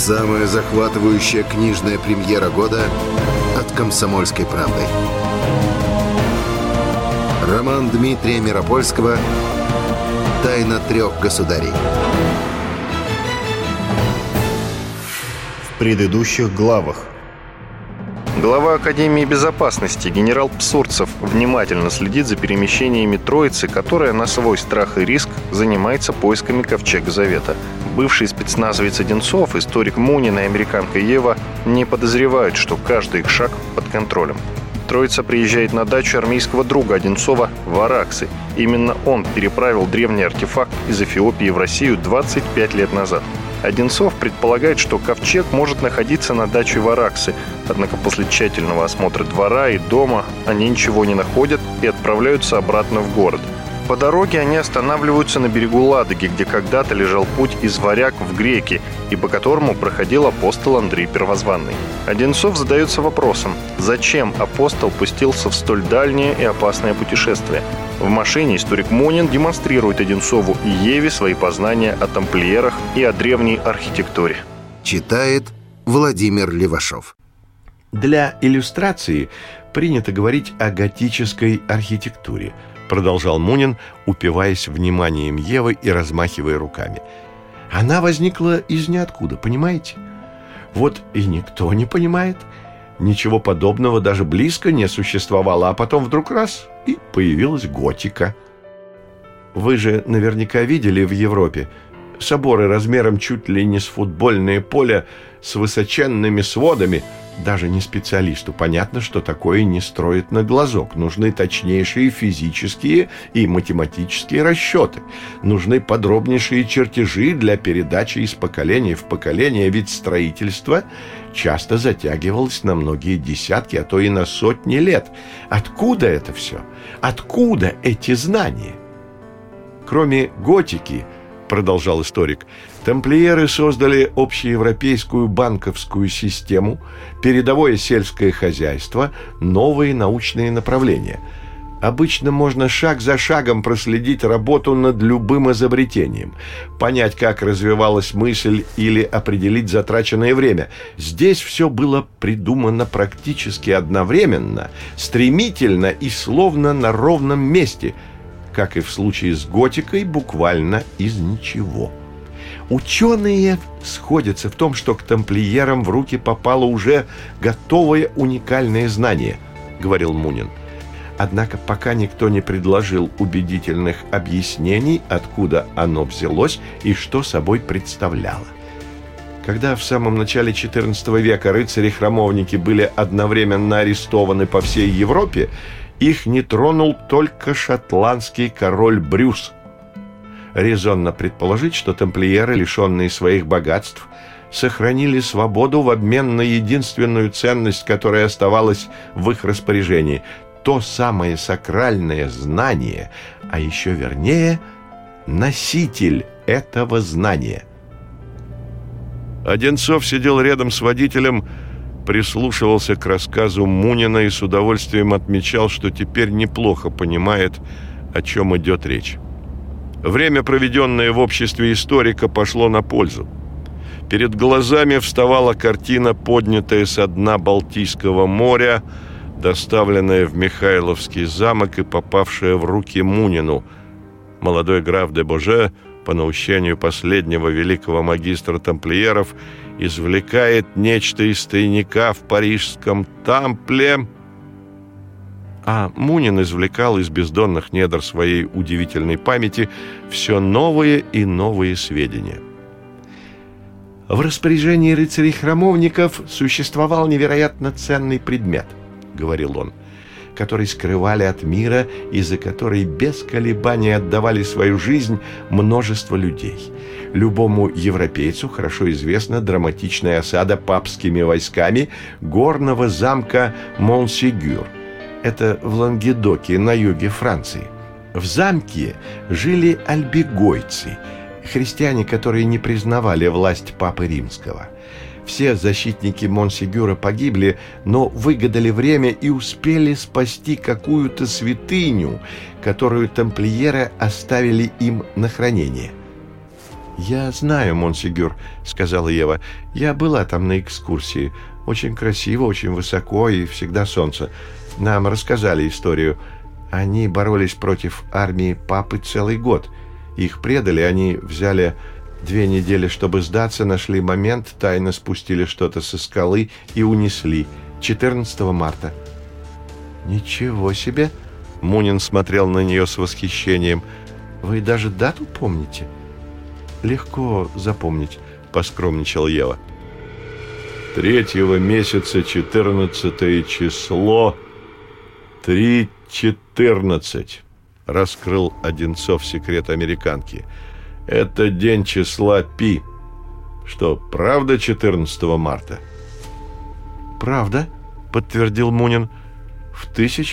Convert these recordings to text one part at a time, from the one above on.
Самая захватывающая книжная премьера года от «Комсомольской правды». Роман Дмитрия Миропольского «Тайна трех государей». В предыдущих главах. Глава Академии безопасности генерал Псурцев внимательно следит за перемещениями троицы, которая на свой страх и риск занимается поисками Ковчега Завета. Бывший спецназовец Одинцов, историк Мунин и американка Ева не подозревают, что каждый их шаг под контролем. Троица приезжает на дачу армейского друга Одинцова в Араксы. Именно он переправил древний артефакт из Эфиопии в Россию 25 лет назад. Одинцов предполагает, что ковчег может находиться на даче в Араксы, однако после тщательного осмотра двора и дома они ничего не находят и отправляются обратно в город. По дороге они останавливаются на берегу Ладоги, где когда-то лежал путь из Варяг в Греки, и по которому проходил апостол Андрей Первозванный. Одинцов задается вопросом, зачем апостол пустился в столь дальнее и опасное путешествие. В машине историк Мунин демонстрирует Одинцову и Еве свои познания о тамплиерах и о древней архитектуре. Читает Владимир Левашов. Для иллюстрации принято говорить о готической архитектуре, продолжал Мунин, упиваясь вниманием Евы и размахивая руками. Она возникла из ниоткуда, понимаете? Вот и никто не понимает. Ничего подобного даже близко не существовало, а потом вдруг раз — и появилась готика. Вы же наверняка видели в Европе соборы размером чуть ли не с футбольное поле, с высоченными сводами. Даже не специалисту понятно, что такое не строят на глазок. Нужны точнейшие физические и математические расчеты. Нужны подробнейшие чертежи для передачи из поколения в поколение, ведь строительство часто затягивалось на многие десятки, а то и на сотни лет. Откуда это все? Откуда эти знания? Кроме готики, продолжал историк, тамплиеры создали общеевропейскую банковскую систему, передовое сельское хозяйство, новые научные направления. Обычно можно шаг за шагом проследить работу над любым изобретением, понять, как развивалась мысль или определить затраченное время. Здесь все было придумано практически одновременно, стремительно и словно на ровном месте, как и в случае с готикой, буквально из ничего. Ученые сходятся в том, что к тамплиерам в руки попало уже готовое уникальное знание, говорил Мунин. Однако пока никто не предложил убедительных объяснений, откуда оно взялось и что собой представляло. Когда в самом начале XIV века рыцари-храмовники были одновременно арестованы по всей Европе, их не тронул только шотландский король Брюс. Резонно предположить, что тамплиеры, лишенные своих богатств, сохранили свободу в обмен на единственную ценность, которая оставалась в их распоряжении – то самое сакральное знание, а еще вернее, носитель этого знания. Одинцов сидел рядом с водителем, прислушивался к рассказу Мунина и с удовольствием отмечал, что теперь неплохо понимает, о чем идет речь. Время, проведенное в обществе историка, пошло на пользу. Перед глазами вставала картина, поднятая со дна Балтийского моря, доставленная в Михайловский замок и попавшая в руки Мунину. Молодой граф де Боже, по наущению последнего великого магистра тамплиеров, извлекает нечто из тайника в парижском Тампле, а Мунин извлекал из бездонных недр своей удивительной памяти все новые и новые сведения. В распоряжении рыцарей-храмовников существовал невероятно ценный предмет, говорил он, который скрывали от мира и за который без колебаний отдавали свою жизнь множество людей. Любому европейцу хорошо известна драматичная осада папскими войсками горного замка Монсегюр. Это в Лангедоке, на юге Франции. В замке жили альбегойцы, христиане, которые не признавали власть Папы Римского. Все защитники Монсегюра погибли, но выгадали время и успели спасти какую-то святыню, которую тамплиеры оставили им на хранение. «Я знаю, монсеньор», — сказала Ева. «Я была там на экскурсии. Очень красиво, очень высоко и всегда солнце. Нам рассказали историю. Они боролись против армии папы целый год. Их предали, они взяли 2 недели, чтобы сдаться, нашли момент, тайно спустили что-то со скалы и унесли. 14 марта». «Ничего себе!» — Мунин смотрел на нее с восхищением. «Вы даже дату помните?» «Легко запомнить», — поскромничал Ева. 3-го месяца 14-е число 3:14, раскрыл Одинцов секрет американки. Это день числа Пи. Что, правда 14 марта? «Правда», — подтвердил Мунин, — «в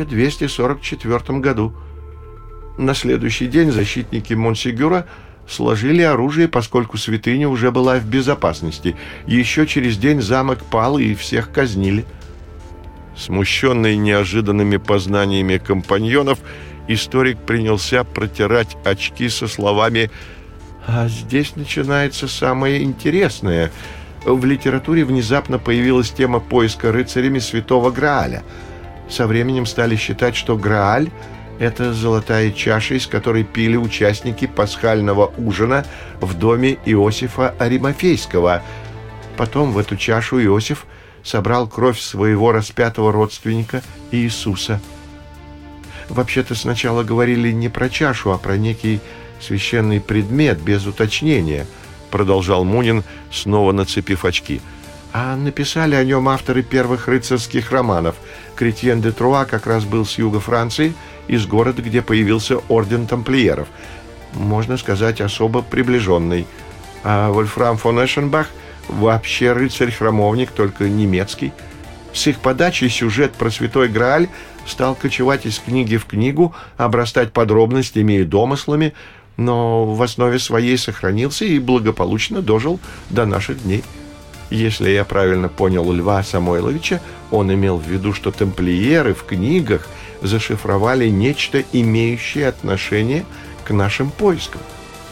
1244 году. На следующий день защитники Монсегюра сложили оружие, поскольку святыня уже была в безопасности. Еще через день замок пал, и всех казнили». Смущенный неожиданными познаниями компаньонов, историк принялся протирать очки со словами: «А здесь начинается самое интересное. В литературе внезапно появилась тема поиска рыцарями святого Грааля. Со временем стали считать, что Грааль — это золотая чаша, из которой пили участники пасхального ужина в доме Иосифа Аримафейского. Потом в эту чашу Иосиф собрал кровь своего распятого родственника Иисуса. Вообще-то сначала говорили не про чашу, а про некий священный предмет, без уточнения», — продолжал Мунин, снова нацепив очки. «А написали о нем авторы первых рыцарских романов. Кретьен де Труа как раз был с юга Франции, из города, где появился орден тамплиеров. Можно сказать, особо приближенный. А Вольфрам фон Эшенбах вообще рыцарь-храмовник, только немецкий. С их подачи сюжет про святой Грааль стал кочевать из книги в книгу, обрастать подробностями и домыслами, но в основе своей сохранился и благополучно дожил до наших дней. Если я правильно понял Льва Самойловича, он имел в виду, что тамплиеры в книгах зашифровали нечто, имеющее отношение к нашим поискам».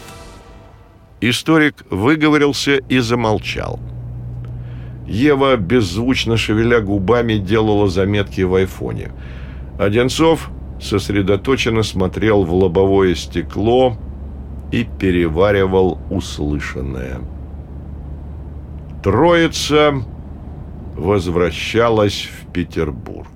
Историк выговорился и замолчал. Ева, беззвучно шевеля губами, делала заметки в айфоне. Одинцов сосредоточенно смотрел в лобовое стекло и переваривал услышанное. Троица возвращалась в Петербург.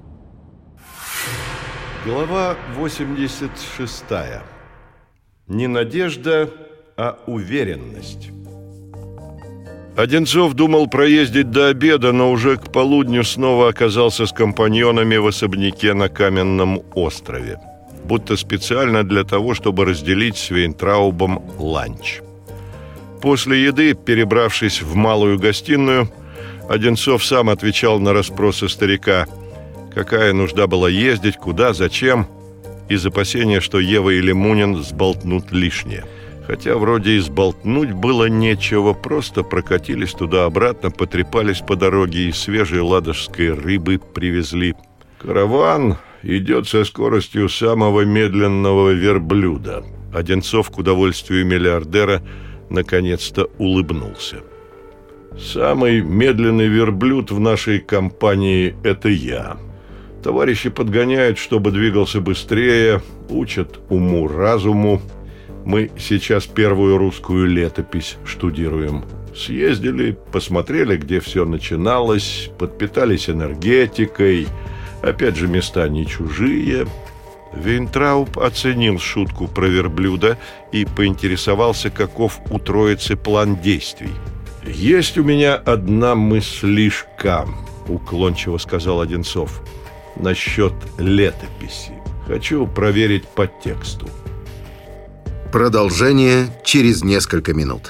Глава 86. Не надежда, а уверенность. Одинцов думал проездить до обеда, но уже к полудню снова оказался с компаньонами в особняке на Каменном острове, будто специально для того, чтобы разделить с Вейнтраубом ланч. После еды, перебравшись в малую гостиную, Одинцов сам отвечал на расспросы старика, какая нужда была ездить, куда, зачем, из опасения, что Ева или Мунин сболтнут лишнее. Хотя вроде и сболтнуть было нечего, просто прокатились туда-обратно, потрепались по дороге и свежей ладожской рыбы привезли. Караван идет со скоростью самого медленного верблюда. Одинцов, к удовольствию миллиардера, наконец-то улыбнулся. Самый медленный верблюд в нашей компании – это я. Товарищи подгоняют, чтобы двигался быстрее, учат уму-разуму. Мы сейчас первую русскую летопись штудируем. Съездили, посмотрели, где все начиналось, подпитались энергетикой. Опять же, места не чужие. Вейнтрауб оценил шутку про верблюда и поинтересовался, каков у троицы план действий. «Есть у меня одна мыслишка», — уклончиво сказал Одинцов, — «насчет летописи. Хочу проверить по тексту». Продолжение через несколько минут.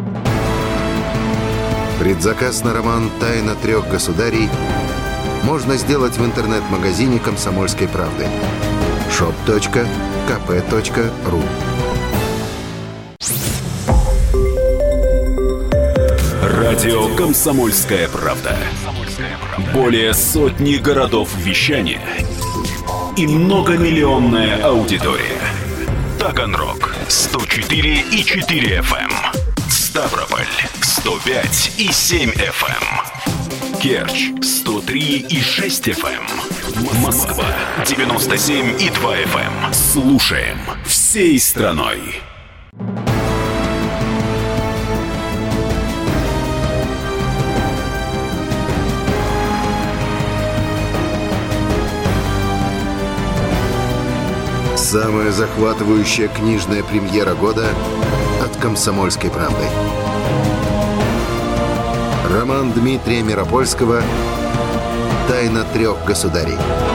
Предзаказ на роман «Тайна трех государей» можно сделать в интернет-магазине «Комсомольской правды» shop.kp.ru. Радио «Комсомольская правда». Более сотни городов вещания и многомиллионная аудитория. Таганрог 104,4 FM. Ставрополь 105 и 7 FM. Керчь 103 и 6 FM. Москва 97 и 2 FM. Слушаем всей страной. Самая захватывающая книжная премьера года от «Комсомольской правды». Роман Дмитрия Миропольского «Тайна трех государей».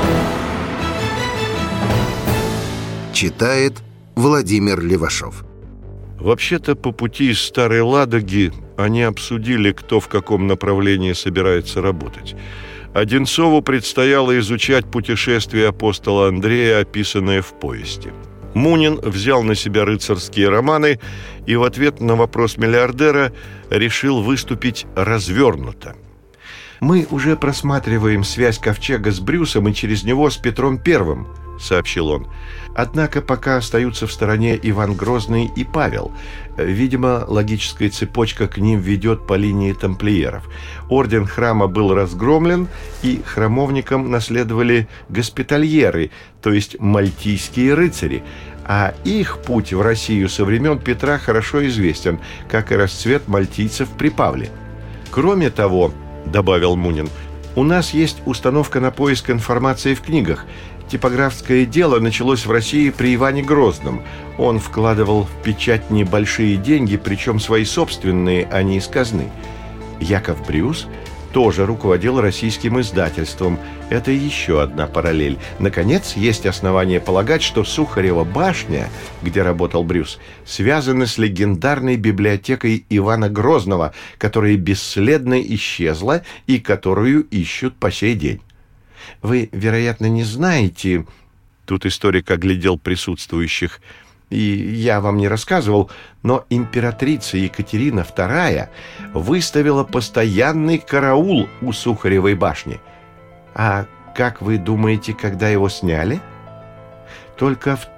Читает Владимир Левашов. Вообще-то, по пути из Старой Ладоги они обсудили, кто в каком направлении собирается работать. Одинцову предстояло изучать путешествие апостола Андрея, описанное в повести. Мунин взял на себя рыцарские романы и в ответ на вопрос миллиардера решил выступить развернуто. «Мы уже просматриваем связь Ковчега с Брюсом и через него с Петром Первым», — сообщил он. «Однако пока остаются в стороне Иван Грозный и Павел. Видимо, логическая цепочка к ним ведет по линии тамплиеров. Орден храма был разгромлен, и храмовникам наследовали госпитальеры, то есть мальтийские рыцари. А их путь в Россию со времен Петра хорошо известен, как и расцвет мальтийцев при Павле. Кроме того, — добавил Мунин, — у нас есть установка на поиск информации в книгах. Типографское дело началось в России при Иване Грозном. Он вкладывал в печать небольшие деньги, причем свои собственные, а не из казны. Яков Брюс тоже руководил российским издательством. Это еще одна параллель. Наконец, есть основания полагать, что Сухарева башня, где работал Брюс, связана с легендарной библиотекой Ивана Грозного, которая бесследно исчезла и которую ищут по сей день. Вы, вероятно, не знаете, тут историк оглядел присутствующих, и я вам не рассказывал, но императрица Екатерина II выставила постоянный караул у Сухаревой башни. А как вы думаете, когда его сняли? Только в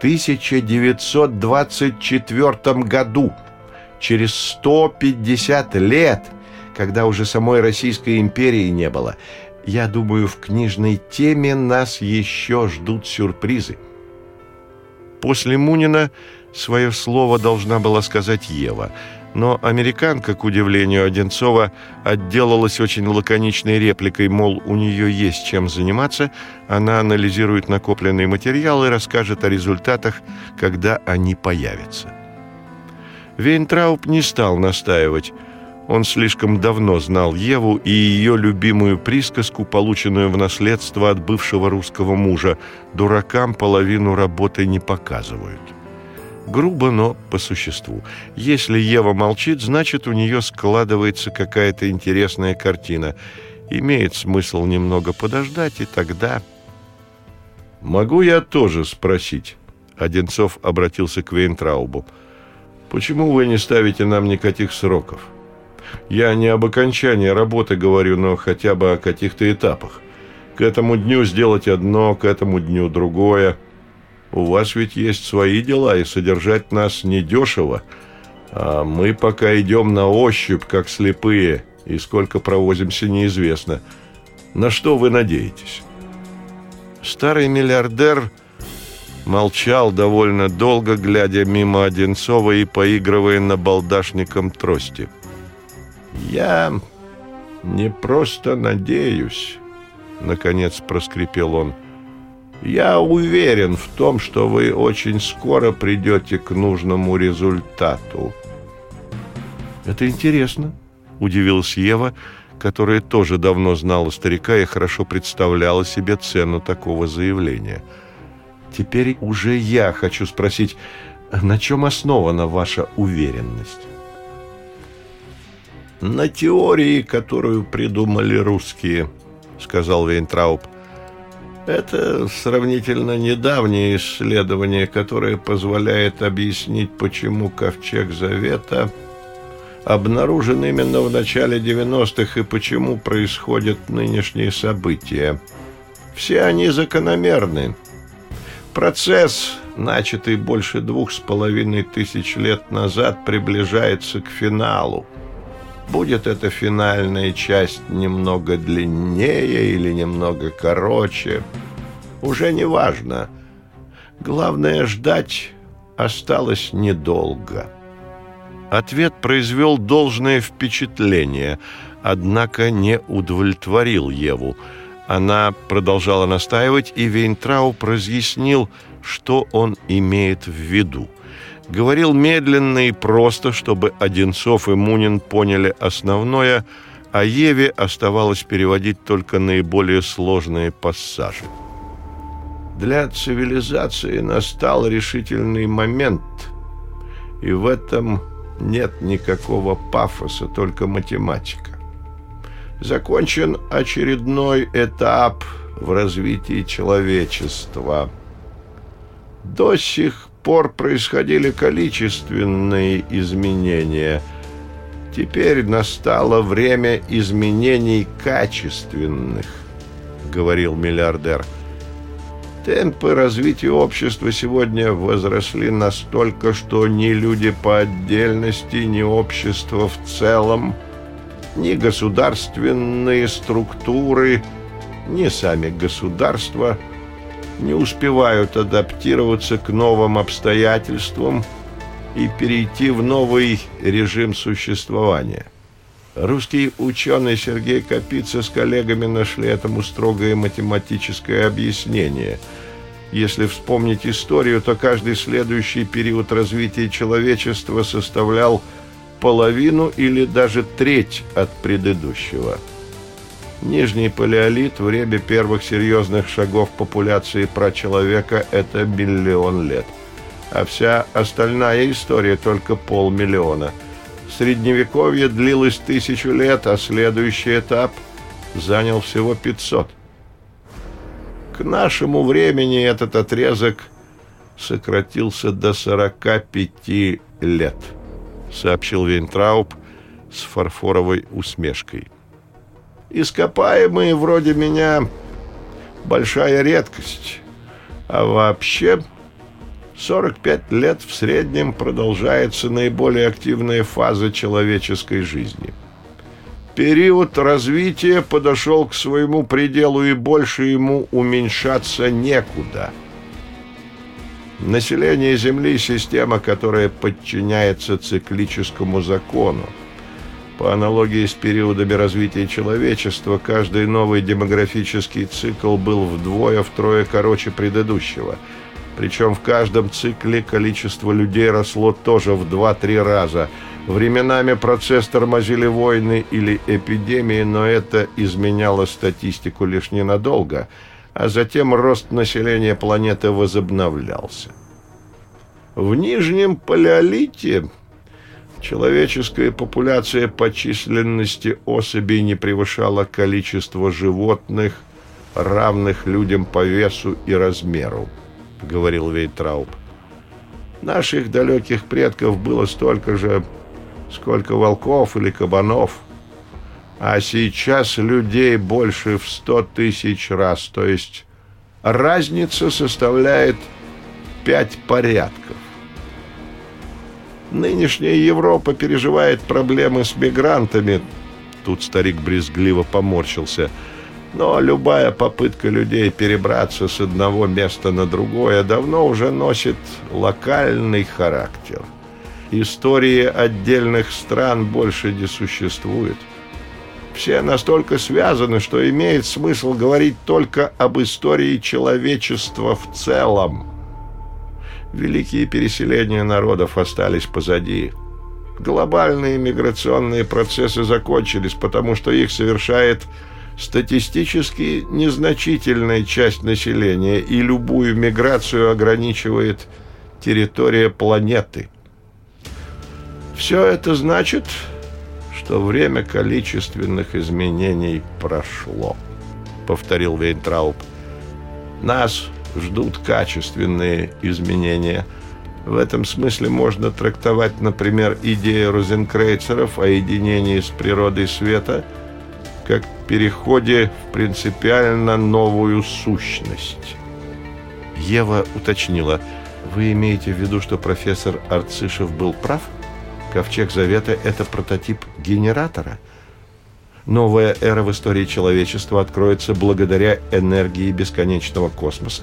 1924 году, через 150 лет, когда уже самой Российской империи не было. Я думаю, в книжной теме нас еще ждут сюрпризы. После Мунина свое слово должна была сказать Ева, но американка, к удивлению Одинцова, отделалась очень лаконичной репликой, мол, у нее есть чем заниматься, она анализирует накопленный материал и расскажет о результатах, когда они появятся. Вейнтрауб не стал настаивать. Он слишком давно знал Еву и ее любимую присказку, полученную в наследство от бывшего русского мужа: «Дуракам половину работы не показывают». Грубо, но по существу. Если Ева молчит, значит, у нее складывается какая-то интересная картина. Имеет смысл немного подождать, и тогда... «Могу я тоже спросить?» Одинцов обратился к Вейнтраубу. «Почему вы не ставите нам никаких сроков? Я не об окончании работы говорю, но хотя бы о каких-то этапах. К этому дню сделать одно, к этому дню другое. У вас ведь есть свои дела, и содержать нас недешево. А мы пока идем на ощупь, как слепые, и сколько провозимся, неизвестно. На что вы надеетесь?» Старый миллиардер молчал довольно долго, глядя мимо Одинцова и поигрывая набалдашником трости. «Я не просто надеюсь», — наконец проскрипел он. «Я уверен в том, что вы очень скоро придете к нужному результату». «Это интересно», — удивилась Ева, которая тоже давно знала старика и хорошо представляла себе цену такого заявления. «Теперь уже я хочу спросить, на чем основана ваша уверенность?» «На теории, которую придумали русские», — сказал Вейнтрауб. «Это сравнительно недавнее исследование, которое позволяет объяснить, почему Ковчег Завета обнаружен именно в начале 90-х и почему происходят нынешние события. Все они закономерны. Процесс начатый больше 2500 лет назад, приближается к финалу. Будет эта финальная часть немного длиннее или немного короче, уже не важно. Главное, ждать осталось недолго. Ответ произвел должное впечатление, однако не удовлетворил Еву. Она продолжала настаивать, и Вейнтрауб разъяснил, что он имеет в виду. Говорил медленно и просто, чтобы Одинцов и Мунин поняли основное, а Еве оставалось переводить только наиболее сложные пассажи. Для цивилизации настал решительный момент, и в этом нет никакого пафоса, только математика. Закончен очередной этап в развитии человечества. До сих пор происходили количественные изменения. Теперь настало время изменений качественных, говорил миллиардер. Темпы развития общества сегодня возросли настолько, что ни люди по отдельности, ни общество в целом, ни государственные структуры, ни сами государства не успевают адаптироваться к новым обстоятельствам и перейти в новый режим существования. Русский ученый Сергей Капица с коллегами нашли этому строгое математическое объяснение. Если вспомнить историю, то каждый следующий период развития человечества составлял половину или даже треть от предыдущего. Нижний палеолит, время первых серьезных шагов популяции прачеловека – это 1 миллион лет. А вся остальная история – только 500 000. Средневековье длилось 1000 лет, а следующий этап занял всего 500. К нашему времени этот отрезок сократился до 45 лет, сообщил Вейнтрауб с фарфоровой усмешкой. Ископаемые вроде меня большая редкость, а вообще 45 лет в среднем продолжается наиболее активная фаза человеческой жизни. Период развития подошел к своему пределу, и больше ему уменьшаться некуда. Население Земли – система, которая подчиняется циклическому закону. По аналогии с периодами развития человечества, каждый новый демографический цикл был вдвое-втрое короче предыдущего. Причем в каждом цикле количество людей росло тоже в 2-3 раза. Временами процесс тормозили войны или эпидемии, но это изменяло статистику лишь ненадолго, а затем рост населения планеты возобновлялся. В Нижнем палеолите человеческая популяция по численности особей не превышала количество животных, равных людям по весу и размеру, говорил Вейнтрауб. Наших далеких предков было столько же, сколько волков или кабанов, а сейчас людей больше в 100 000 раз, то есть разница составляет 5 порядков. Нынешняя Европа переживает проблемы с мигрантами. Тут старик брезгливо поморщился. Но любая попытка людей перебраться с одного места на другое давно уже носит локальный характер. Истории отдельных стран больше не существует. Все настолько связаны, что имеет смысл говорить только об истории человечества в целом. Великие переселения народов остались позади. Глобальные миграционные процессы закончились, потому что их совершает статистически незначительная часть населения, и любую миграцию ограничивает территория планеты. Все это значит, что время количественных изменений прошло, повторил Вейнтрауб. Нас ждут качественные изменения. В этом смысле можно трактовать, например, идею розенкрейцеров о единении с природой света как переходе в принципиально новую сущность. Ева уточнила: Вы имеете в виду, что профессор Арцишев был прав? Ковчег Завета – это прототип генератора? Новая эра в истории человечества откроется благодаря энергии бесконечного космоса?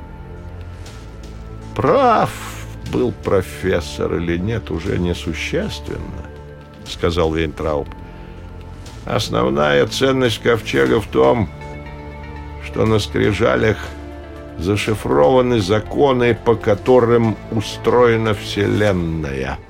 Прав был профессор или нет, уже несущественно, сказал Вейнтрауб. Основная ценность ковчега в том, что на скрижалях зашифрованы законы, по которым устроена Вселенная.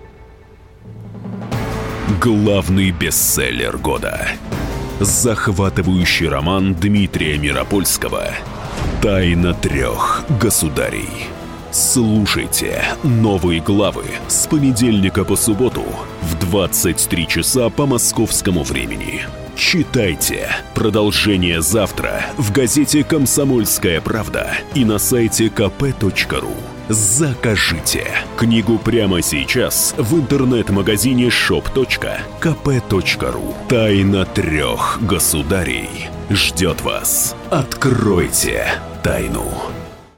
Главный бестселлер года. Захватывающий роман Дмитрия Миропольского «Тайна трех государей». Слушайте новые главы с понедельника по субботу в 23 часа по московскому времени. Читайте продолжение завтра в газете «Комсомольская правда» и на сайте kp.ru. Закажите книгу прямо сейчас в интернет-магазине shop.kp.ru. «Тайна трех государей» ждет вас. Откройте тайну.